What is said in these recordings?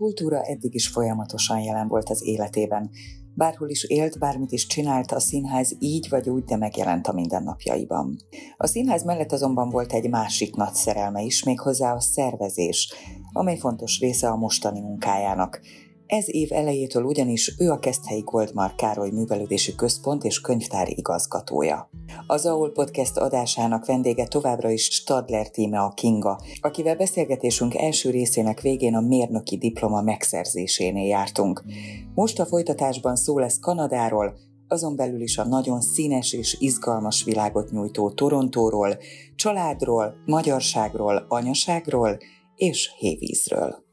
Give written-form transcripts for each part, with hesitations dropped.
kultúra eddig is folyamatosan jelen volt az életében. Bárhol is élt, bármit is csinált, a színház így vagy úgy, de megjelent a mindennapjaiban. A színház mellett azonban volt egy másik nagy szerelme is, méghozzá a szervezés, amely fontos része a mostani munkájának. Ez év elejétől ugyanis ő a Keszthelyi Goldmark Károly Művelődési Központ és Könyvtár igazgatója. Az AOL Podcast adásának vendége továbbra is Stadler Tímea Kinga, akivel beszélgetésünk első részének végén a mérnöki diploma megszerzésénél jártunk. Most a folytatásban szó lesz Kanadáról, azon belül is a nagyon színes és izgalmas világot nyújtó Torontóról, családról, magyarságról, anyaságról és hévízről.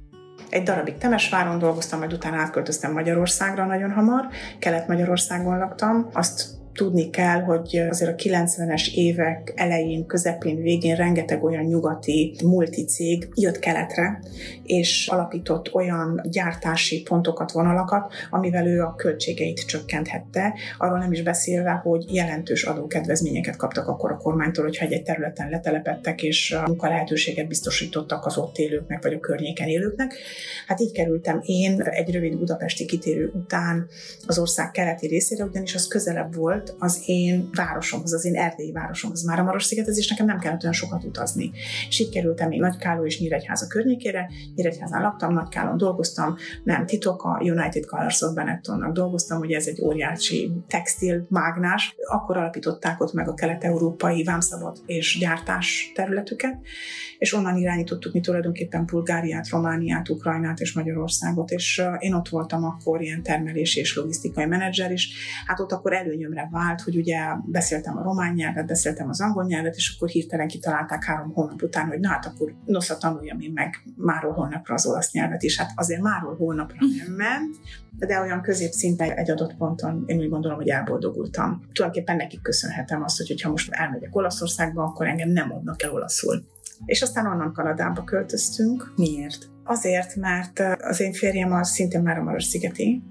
Egy darabig Temesváron dolgoztam, majd utána átköltöztem Magyarországra nagyon hamar. Kelet-Magyarországon laktam. Azt tudni kell, hogy azért a 90-es évek elején, közepén, végén rengeteg olyan nyugati multicég jött keletre, és alapított olyan gyártási pontokat, vonalakat, amivel ő a költségeit csökkenthette. Arról nem is beszélve, hogy jelentős adókedvezményeket kaptak akkor a kormánytól, hogyha egy területen letelepedtek, és munkalehetőséget biztosítottak az ott élőknek, vagy a környéken élőknek. Hát így kerültem én egy rövid budapesti kitérő után az ország keleti részére, ugyanis az közelebb volt az én városomhoz, az én erdélyi városomhoz, Máramarosszigethez, és nekem nem kellett olyan sokat utazni. És így kerültem én Nagykálló és Nyíregyháza környékére, Nyíregyházán laktam, Nagykállón dolgoztam, nem titok, a United Colors of Benettonnak dolgoztam, ugye ez egy óriási textil mágnás. Akkor alapították ott meg a kelet-európai vámszabad és gyártás területüket, és onnan irányítottuk mi tulajdonképpen Bulgáriát, Romániát, Ukrajnát és Magyarországot, és én ott voltam akkor ilyen termelési és logisztikai menedzser, és hát ott akkor előnyömre vált, hogy ugye beszéltem a román nyelvet, beszéltem az angol nyelvet, és akkor hirtelen kitalálták 3 hónap után, hogy na hát akkor nosza tanuljam én meg máról holnapra az olasz nyelvet is. Hát azért máról holnapra nem ment, de olyan középszinten egy adott ponton én úgy gondolom, hogy elboldogultam. Tulajdonképpen nekik köszönhetem azt, hogy ha most elmegyek Olaszországba, akkor engem nem adnak el olaszul. És aztán onnan Kanadába költöztünk. Miért? Azért, mert az én férjem az szintén Máramarosszigeti,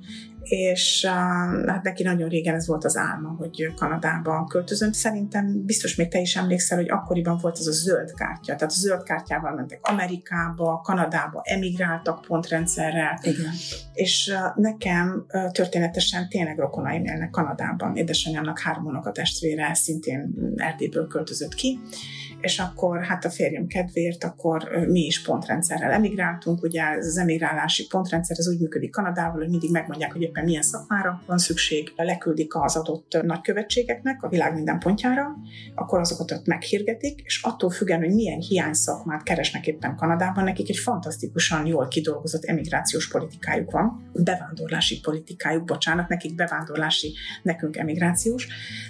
és hát neki nagyon régen ez volt az álma, hogy Kanadába költözön. Szerintem biztos még te is emlékszel, hogy akkoriban volt az a zöld kártya. Tehát a zöld kártyával mentek Amerikába, Kanadába, emigráltak pontrendszerrel. Igen. És nekem történetesen tényleg rokonaim élnek Kanadában. Édesanyámnak 3 unokatestvére szintén Erdélyből költözött ki, és akkor hát a férjem kedvéért akkor mi is pontrendszerrel emigráltunk. Ugye ez az emigrálási pontrendszer ez úgy működik Kanadával, hogy mindig megmondják, hogy éppen milyen szakmára van szükség, leküldik az adott nagykövetségeknek a világ minden pontjára, akkor azokat ott meghirdetik, és attól függően, hogy milyen hiányszakmát keresnek éppen Kanadában, nekik egy fantasztikusan jól kidolgozott emigrációs politikájuk van, bevándorlási politikájuk, bocsánat, nekik bevándorlási, nekünk emigrációs,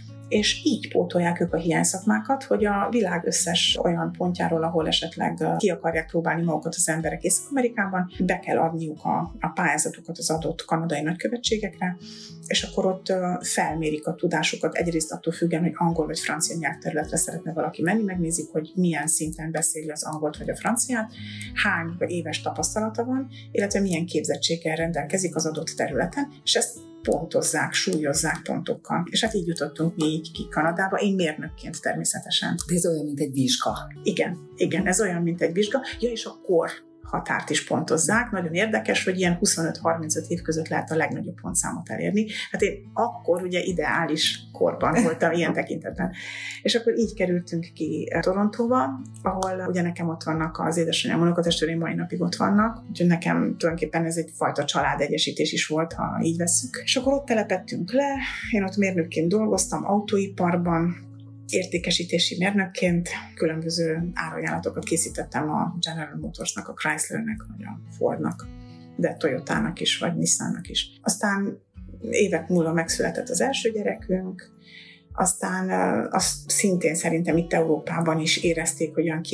és így pótolják ők a hiányszakmákat, hogy a világ összes olyan pontjáról, ahol esetleg ki akarják próbálni magukat az emberek Észak-Amerikában, be kell adniuk a pályázatukat az adott kanadai nagykövetségekre, és akkor ott felmérik a tudásukat, egyrészt attól függően, hogy angol vagy francia nyelvterületre szeretne valaki menni, megnézik, hogy milyen szinten beszéli az angolt vagy a franciát, hány éves tapasztalata van, illetve milyen képzettséggel rendelkezik az adott területen, és ezt pontozzák, súlyozzák pontokkal. És hát így jutottunk mi így ki Kanadába, én mérnökként természetesen. De ez olyan, mint egy vizsga. Igen, ez olyan, mint egy vizsga. Ja, és a kor határt is pontozzák. Nagyon érdekes, hogy ilyen 25-35 év között lehet a legnagyobb pontszámot elérni. Hát én akkor ugye ideális korban voltam ilyen tekintetben. És akkor így kerültünk ki Torontóba, ahol ugye nekem ott vannak az édesanyám unokatestvéreim, mai napig ott vannak, úgyhogy nekem tulajdonképpen ez egyfajta családegyesítés is volt, ha így vesszük. És akkor ott telepettünk le, én ott mérnökként dolgoztam, autóiparban, értékesítési mérnökként különböző árajánlatokat készítettem a General Motorsnak, a Chryslernek, vagy a Fordnak, de Toyotának is, vagy Nissannak is. Aztán évek múlva megszületett az első gyerekünk, aztán azt szintén szerintem itt Európában is érezték, hogy olyan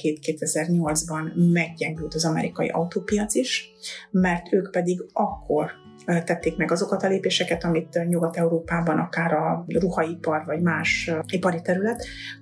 2007-2008-ban meggyengült az amerikai autópiac is, mert ők pedig akkor tették meg azokat a lépéseket, amit Nyugat-Európában, akár a ruhaipar vagy más ipari terület,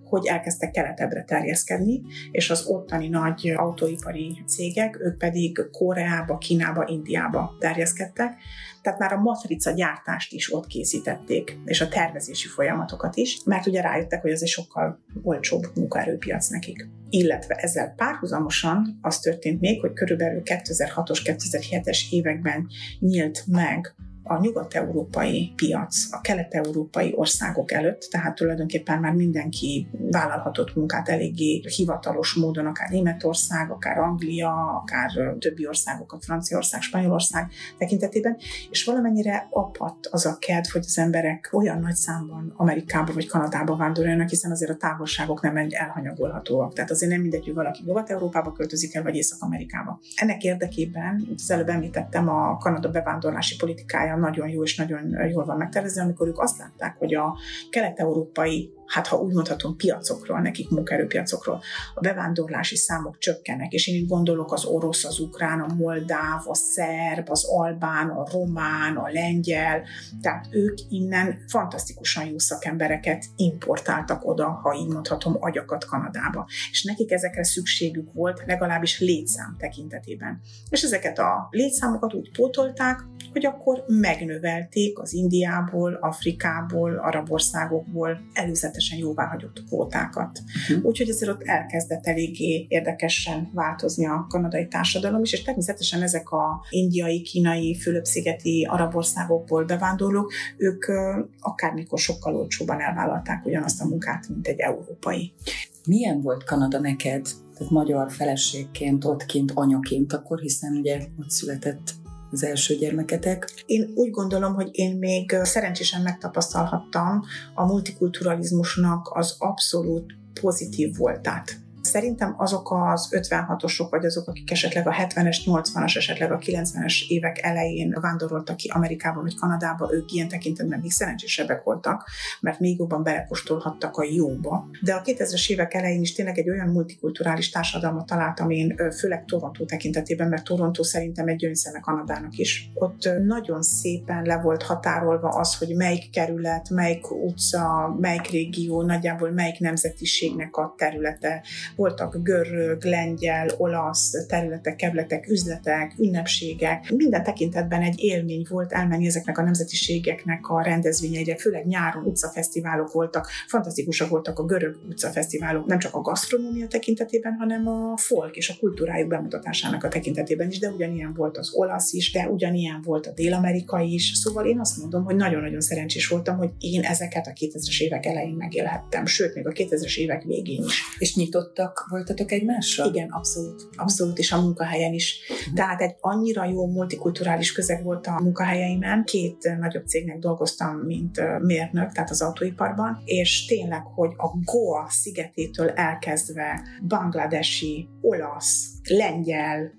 hogy elkezdtek keletebbre terjeszkedni, és az ottani nagy autóipari cégek, ők pedig Koreába, Kínába, Indiába terjeszkedtek, tehát már a matrica gyártást is ott készítették, és a tervezési folyamatokat is, mert ugye rájöttek, hogy ez egy sokkal olcsóbb munkaerőpiac nekik. Illetve ezzel párhuzamosan az történt még, hogy körülbelül 2006-os, 2007-es években nyílt meg a nyugat-európai piac, a kelet-európai országok előtt, tehát tulajdonképpen már mindenki vállalhatott munkát eléggé hivatalos módon, akár Németország, akár Anglia, akár többi országok, a Franciaország, Spanyolország tekintetében, és valamennyire apadt az a kedv, hogy az emberek olyan nagy számban Amerikába vagy Kanadába vándoroljanak, hiszen azért a távolságok nem elhanyagolhatóak. Tehát azért nem mindegy, hogy valaki Nyugat-Európába költözik el, vagy Észak-Amerikába. Ennek érdekében, az előbb említettem, a Kanada bevándorlási politikája nagyon jó és nagyon jól van megtervezve, amikor ők azt látták, hogy a kelet-európai, hát ha úgy mondhatom, piacokról, nekik munkaerőpiacokról a bevándorlási számok csökkennek, és én itt gondolok az orosz, az ukrán, a moldáv, a szerb, az albán, a román, a lengyel, tehát ők innen fantasztikusan jó szakembereket importáltak oda, ha így mondhatom, agyakat Kanadába. És nekik ezekre szükségük volt, legalábbis létszám tekintetében. És ezeket a létszámokat úgy pótolták, hogy akkor megnövelték az Indiából, Afrikából, arab országokból előzetesen jóváhagyott kvótákat. Úgyhogy ezért ott elkezdett eléggé érdekesen változni a kanadai társadalom is, és természetesen ezek a indiai, kínai, Fülöp-szigeti, arab országokból bevándorlók, ők akármikor sokkal olcsóban elvállalták ugyanazt a munkát, mint egy európai. Milyen volt Kanada neked, tehát magyar feleségként, ott kint, anyaként akkor, hiszen ugye ott született az első gyermeketek? Én úgy gondolom, hogy én még szerencsésen megtapasztalhattam a multikulturalizmusnak az abszolút pozitív voltát. Szerintem azok az 56-osok, vagy azok, akik esetleg a 70-es, 80-as, esetleg a 90-es évek elején vándoroltak ki Amerikába vagy Kanadába, ők ilyen tekintetben még szerencsésebbek voltak, mert még jobban belekóstolhattak a jóba. De a 2000-es évek elején is tényleg egy olyan multikulturális társadalmat találtam én, főleg Toronto tekintetében, mert Toronto szerintem egy gyöngyszeme Kanadának is. Ott nagyon szépen le volt határolva az, hogy melyik kerület, melyik utca, melyik régió, nagyjából melyik nemzetiségnek a területe. Voltak görög, lengyel, olasz területek, kerületek, üzletek, ünnepségek. Minden tekintetben egy élmény volt elmenni ezeknek a nemzetiségeknek a rendezvényeire, főleg nyáron utcafesztiválok voltak, fantasztikusak voltak a görög utcafesztiválok, nem csak a gasztronómia tekintetében, hanem a folk és a kultúrájuk bemutatásának a tekintetében is, de ugyanilyen volt az olasz is, de ugyanilyen volt a dél-amerikai is. Szóval én azt mondom, hogy nagyon-nagyon szerencsés voltam, hogy én ezeket a 2000-es évek elején megélhettem, sőt, még a 2000-es évek végén is. És nyitottak voltatok egymásra? Igen, abszolút, és a munkahelyen is. Tehát egy annyira jó multikulturális közeg volt a munkahelyeimen. 2 nagyobb cégnek dolgoztam, mint mérnök, tehát az autóiparban, és tényleg, hogy a Goa szigetétől elkezdve bangladesi, olasz, lengyel,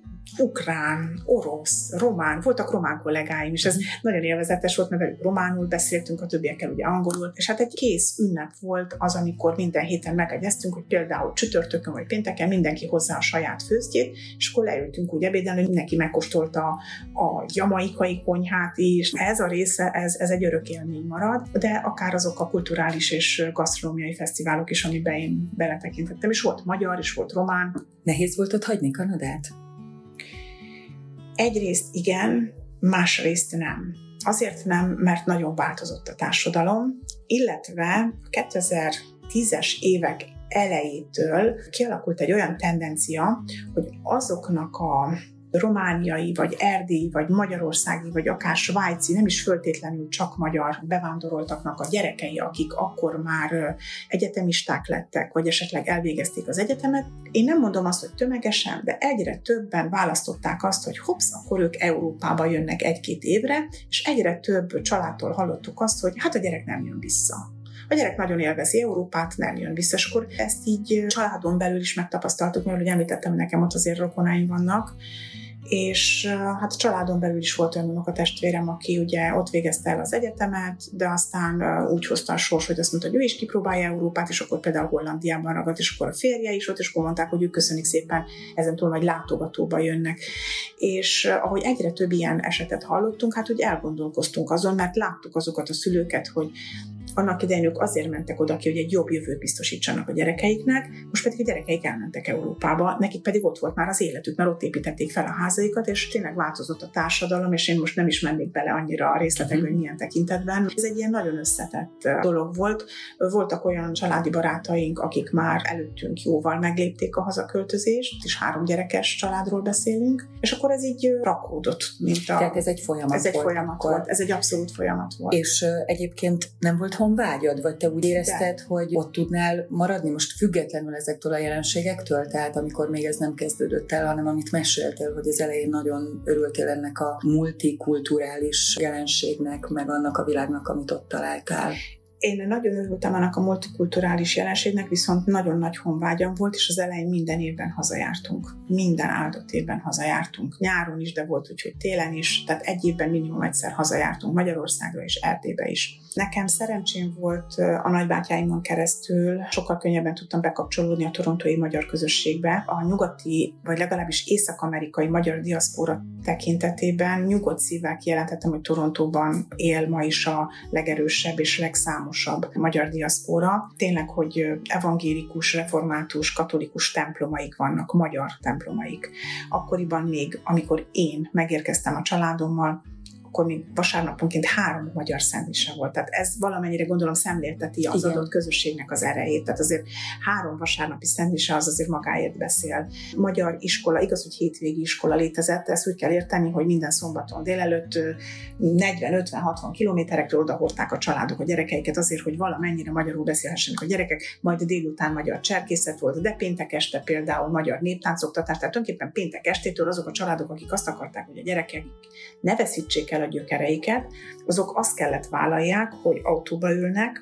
ukrán, orosz, román, voltak román kollégáim is, ez nagyon élvezetes volt, mert velük románul beszéltünk, a többiekkel ugye angolul, és hát egy kész ünnep volt az, amikor minden héten megegyeztünk, hogy például csütörtökön vagy pénteken mindenki hozzá a saját főzdjét, és akkor leültünk úgy ebédelni, hogy mindenki megkóstolta a jamaikai konyhát is. Ez a része, ez egy örök élmény marad, de akár azok a kulturális és gasztronómiai fesztiválok is, amiben én beletekintettem, és volt magyar, és volt román. Nehéz volt ott hagyni Kanadát? Egyrészt igen, másrészt nem. Azért nem, mert nagyon változott a társadalom, illetve 2010-es évek elejétől kialakult egy olyan tendencia, hogy azoknak a romániai, vagy erdélyi, vagy magyarországi, vagy akár svájci, nem is föltétlenül csak magyar bevándoroltaknak a gyerekei, akik akkor már egyetemisták lettek, vagy esetleg elvégezték az egyetemet. Én nem mondom azt, hogy tömegesen, de egyre többen választották azt, hogy hopsz, akkor ők Európába jönnek 1-2 évre, és egyre több családtól hallottuk azt, hogy hát a gyerek nem jön vissza. A gyerek nagyon élvezi Európát, nem jön vissza, és akkor ezt így családon belül is megtapasztaltuk, mert ugye említettem, hogy nekem ott azért rokonáim vannak, és hát a családon belül is volt olyan unokatestvérem, aki ugye ott végezte el az egyetemet, de aztán úgy hozta a sors, hogy azt mondta, hogy ő is kipróbálja Európát, és akkor például Hollandiában ragadt, és akkor a férje is ott, és akkor mondták, hogy ők köszönik szépen, ezentúl majd látogatóba jönnek. És ahogy egyre több ilyen esetet hallottunk, hát úgy elgondolkoztunk azon, mert láttuk azokat a szülőket, hogy Annak idején ők azért mentek oda ki, hogy egy jobb jövőt biztosítsanak a gyerekeiknek, most pedig a gyerekeik elmentek Európába, nekik pedig ott volt már az életük, mert ott építették fel a házaikat, és tényleg változott a társadalom, és én most nem is mennék bele annyira a részletekbe, hogy milyen tekintetben. Ez egy ilyen nagyon összetett dolog volt. Voltak olyan családi barátaink, akik már előttünk jóval meglépték a hazaköltözést, és 3 gyerekes családról beszélünk, és akkor ez így rakódott, Tehát ez egy folyamat volt. Ez egy folyamat volt. Ez egy abszolút folyamat volt. És egyébként nem volt honvágyad, vagy te úgy érezted, hogy ott tudnál maradni most függetlenül ezektől a jelenségektől? Tehát amikor még ez nem kezdődött el, hanem amit meséltél, hogy az elején nagyon örültél ennek a multikulturális jelenségnek, meg annak a világnak, amit ott találtál. Én nagyon örültem annak a multikulturális jelenségnek, viszont nagyon nagy honvágyam volt, és az elején minden évben hazajártunk. Minden áldott évben hazajártunk. Nyáron is, de volt úgy, hogy télen is, tehát egy évben minimum egyszer hazajártunk Magyarországra és Erdélybe is. Nekem szerencsém volt a nagybátyáimon keresztül, sokkal könnyebben tudtam bekapcsolódni a torontói magyar közösségbe. A nyugati, vagy legalábbis észak-amerikai magyar diaszpóra tekintetében nyugodt szívvel kijelentettem, hogy Torontóban él ma is a legerősebb és legszámosabb magyar diaszpóra. Tényleg, hogy evangélikus, református, katolikus templomaik vannak, magyar templomaik. Akkoriban még, amikor én megérkeztem a családommal, akkor még vasárnaponként 3 magyar szendvicse volt. Tehát ez valamennyire gondolom szemlélteti az adott közösségnek az erejét. Tehát azért 3 vasárnapi szendvicse az azért magáért beszél. Magyar iskola, igaz, hogy hétvégi iskola létezett, ezt úgy kell érteni, hogy minden szombaton délelőtt 40-50-60 kilométerekről odahordták a családok a gyerekeiket azért, hogy valamennyire magyarul beszélhessenek a gyerekek, majd délután magyar cserkészet volt, de péntek este például magyar néptáncoktatás, tehát tulajdonképpen péntek estétől azok a családok, akik azt akarták, hogy a gyerekek ne veszítsék el a gyökereiket, azok azt kellett vállalják, hogy autóba ülnek,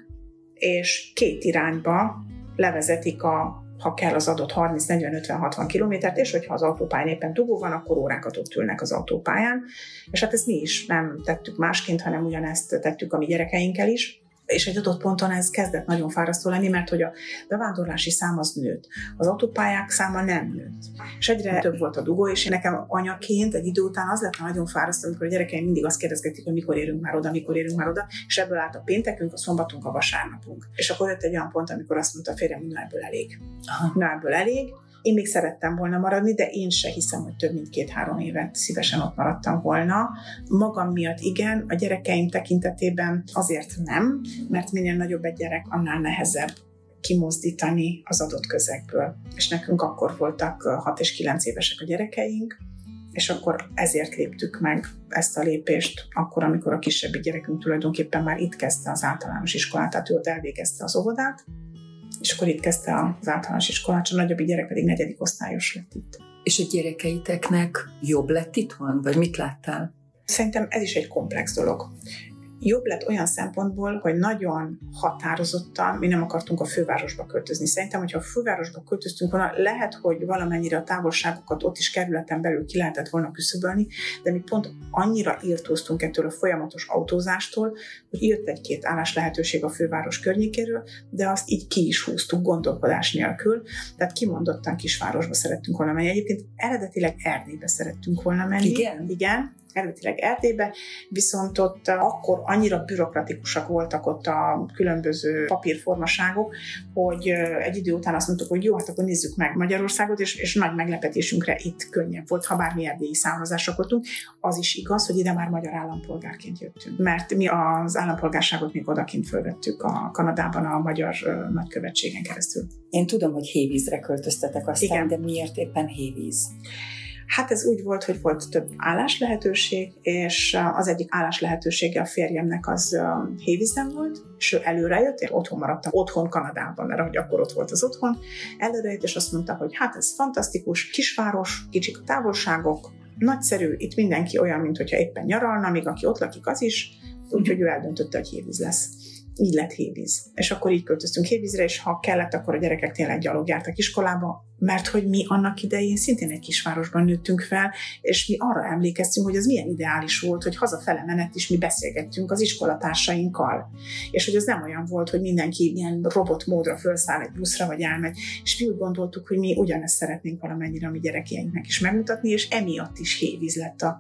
és 2 irányba levezetik ha kell az adott 30-40-50-60 kilométert, és hogyha az autópályán éppen dugó van, akkor órákat ott ülnek az autópályán. És hát ezt mi is nem tettük másként, hanem ugyanezt tettük a mi gyerekeinkkel is. És egy adott ponton ez kezdett nagyon fárasztó lenni, mert hogy a bevándorlási szám az nőtt. Az autópályák száma nem nőtt. És egyre több volt a dugó, és nekem anyaként egy idő után az lett nagyon fárasztó, amikor a gyerekeim mindig azt kérdezgetik, hogy mikor érünk már oda, és ebből állt a péntekünk, a szombatunk, a vasárnapunk. És akkor jött egy olyan pont, amikor azt mondta a férjem, hogy na ebből elég. Na ebből elég. Én még szerettem volna maradni, de én se hiszem, hogy több mint 2-3 évet szívesen ott maradtam volna. Magam miatt igen, a gyerekeim tekintetében azért nem, mert minél nagyobb egy gyerek, annál nehezebb kimozdítani az adott közegből. És nekünk akkor voltak 6 és 9 évesek a gyerekeink, és akkor ezért léptük meg ezt a lépést, akkor, amikor a kisebbik gyerekünk tulajdonképpen már itt kezdte az általános iskolát, tehát ő ott elvégezte az óvodát, és akkor itt kezdte az általános iskolát, a nagyobbik gyerek pedig 4. osztályos lett itt. És a gyerekeiteknek jobb lett itthon? Vagy mit láttál? Szerintem ez is egy komplex dolog. Jobb lett olyan szempontból, hogy nagyon határozottan mi nem akartunk a fővárosba költözni. Szerintem, hogyha a fővárosba költöztünk volna, lehet, hogy valamennyire a távolságokat ott is kerületen belül ki lehetett volna küszöbölni, de mi pont annyira írtóztunk ettől a folyamatos autózástól, hogy jött 1-2 állás lehetőség a főváros környékéről, de azt így ki is húztuk gondolkodás nélkül. Tehát kimondottan kisvárosba szerettünk volna menni. Egyébként eredetileg Erdélybe szerettünk volna menni. Igen. Eredetileg Erdélybe, viszont ott akkor annyira bürokratikusak voltak ott a különböző papírformaságok, hogy egy idő után azt mondtuk, hogy jó, hát akkor nézzük meg Magyarországot, és nagy meglepetésünkre itt könnyebb volt, ha bár mi erdélyi származásra voltunk. Az is igaz, hogy ide már magyar állampolgárként jöttünk, mert mi az állampolgárságot még odakint fölvettük a Kanadában a magyar nagykövetségen keresztül. Én tudom, hogy Hévízre költöztetek aztán, igen. De miért éppen Hévíz? Hát ez úgy volt, hogy volt több álláslehetőség, és az egyik álláslehetősége a férjemnek az Hévízen volt, és ő előrejött, én otthon maradtam, otthon Kanadában, mert ahogy akkor ott volt az otthon, előrejött, és azt mondta, hogy hát ez fantasztikus, kisváros, kicsik a távolságok, nagyszerű, itt mindenki olyan, mint hogyha éppen nyaralna, még aki ott lakik, az is, úgyhogy ő eldöntötte, hogy Hévíz lesz. Így lett Hévíz. És akkor így költöztünk Hévízre, és ha kellett, akkor a gyerekek tényleg gyalog jártak iskolába, mert hogy mi annak idején szintén egy kisvárosban nőttünk fel, és mi arra emlékeztünk, hogy az milyen ideális volt, hogy hazafele menet is mi beszélgettünk az iskolatársainkkal. És hogy az nem olyan volt, hogy mindenki ilyen robotmódra felszáll egy buszra, vagy elmegy. És mi úgy gondoltuk, hogy mi ugyanezt szeretnénk valamennyire a mi gyerekeinknek is megmutatni, és emiatt is Hévíz lett a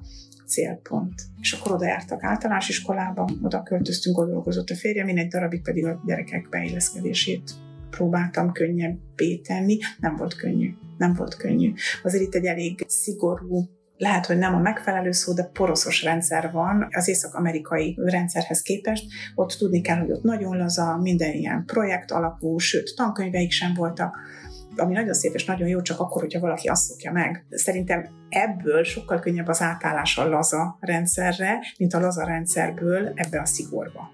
célpont. És akkor oda jártak általános iskolába, oda költöztünk, oda dolgozott a férjem, én egy darabig pedig a gyerekek beilleszkedését próbáltam könnyebbé tenni. Nem volt könnyű. Azért itt egy elég szigorú, lehet, hogy nem a megfelelő szó, de poroszos rendszer van az észak-amerikai rendszerhez képest. Ott tudni kell, hogy ott nagyon laza, minden ilyen projekt alapú, sőt, tankönyveik sem voltak, ami nagyon szép és nagyon jó, csak akkor, hogyha valaki azt szokja meg. Szerintem ebből sokkal könnyebb az átállás a laza rendszerre, mint a laza rendszerből ebbe a szigorba.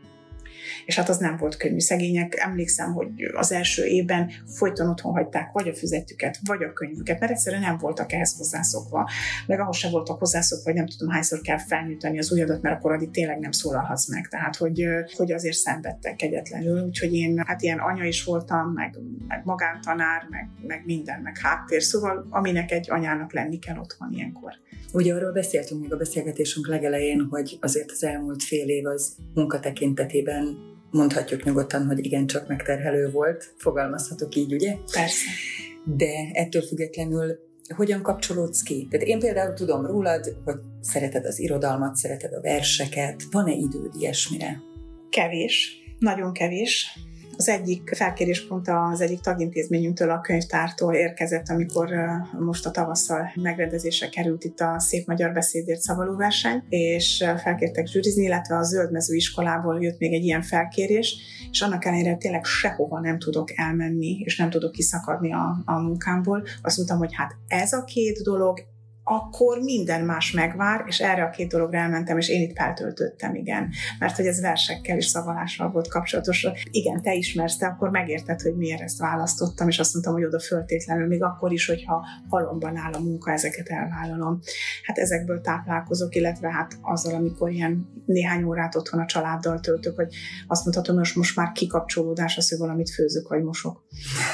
És hát az nem volt könnyű. Szegények, emlékszem, hogy az első évben folyton otthon hagyták vagy a füzetüket, vagy a könyvüket, mert egyszerűen nem voltak ehhez hozzászokva. Meg ahhoz sem voltak hozzászokva, hogy nem tudom hányszor kell felnyújtani az ujjadat, mert akkor addig tényleg nem szólalhatsz meg. Tehát, hogy azért szenvedtek kegyetlenül. Úgyhogy én hát ilyen anya is voltam, meg magántanár, meg minden, meg háttér. Szóval aminek egy anyának lenni kell otthon ilyenkor. Ugye arról beszéltünk még a beszélgetésünk legelején, hogy azért az elmúlt fél év az munka tekintetében mondhatjuk nyugodtan, hogy igencsak megterhelő volt, fogalmazhatok így, ugye? Persze. De ettől függetlenül hogyan kapcsolódsz ki? Tehát én például tudom rólad, hogy szereted az irodalmat, szereted a verseket. Van-e időd ilyesmire? Kevés, nagyon kevés. Az egyik felkéréspont az egyik tagintézményünktől, a könyvtártól érkezett, amikor most a tavasszal megrendezésre került itt a Szép Magyar Beszédért szavaló verseny, és felkértek zsűrizni, illetve a Zöldmező iskolából jött még egy ilyen felkérés, és annak ellenére tényleg sehova nem tudok elmenni, és nem tudok kiszakadni a munkámból. Azt mondtam, hogy hát ez a két dolog, akkor minden más megvár, és erre a két dologra elmentem, és én itt feltöltöttem, igen. Mert hogy ez versekkel és szavalással volt kapcsolatos. Igen, te ismersz, te akkor megérted, hogy miért ezt választottam, és azt mondtam, hogy oda föltétlenül, még akkor is, hogyha halomban áll a munka, ezeket elvállalom. Hát ezekből táplálkozok, illetve hát azzal, amikor ilyen néhány órát otthon a családdal töltök, hogy azt mondhatom, hogy most már kikapcsolódás az, hogy valamit főzök, vagy mosok.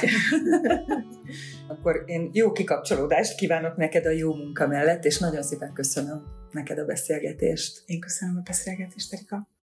Akkor én jó kikapcsolódást kívánok neked a jó munka mellett, és nagyon szépen köszönöm neked a beszélgetést. Én köszönöm a beszélgetést, Erika.